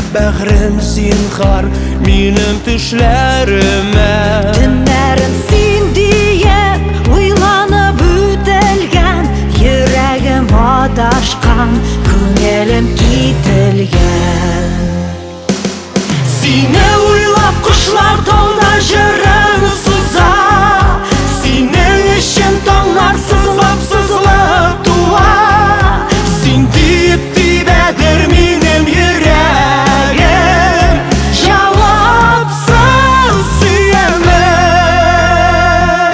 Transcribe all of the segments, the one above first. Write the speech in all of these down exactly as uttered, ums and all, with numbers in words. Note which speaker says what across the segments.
Speaker 1: бәгърем зинһар минем төшләремә.
Speaker 2: Төннәрем син диеп уйланып үтелгән, йөрәгем адашкан, күңелем кителгән.
Speaker 1: Сине уйлап кошлар тауда җырын сыза, синең өчен таңнар сызлап-сызлап туа. Син диеп тибәдер минем йөрәгем, җавапсыз сөемем.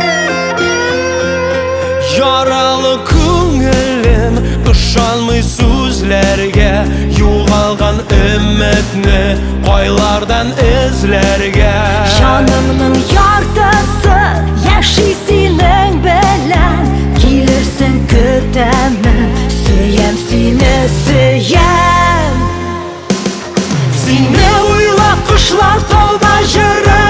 Speaker 1: Яралы күңелем ышанмый сүзләргә, югалган өмметне кайлардан эзләргә.
Speaker 2: Җанымның яртысы яши синең белән, килерсең көтәмен, сөям сине, сөям.
Speaker 1: Сине уйлап кошлар тауда җырын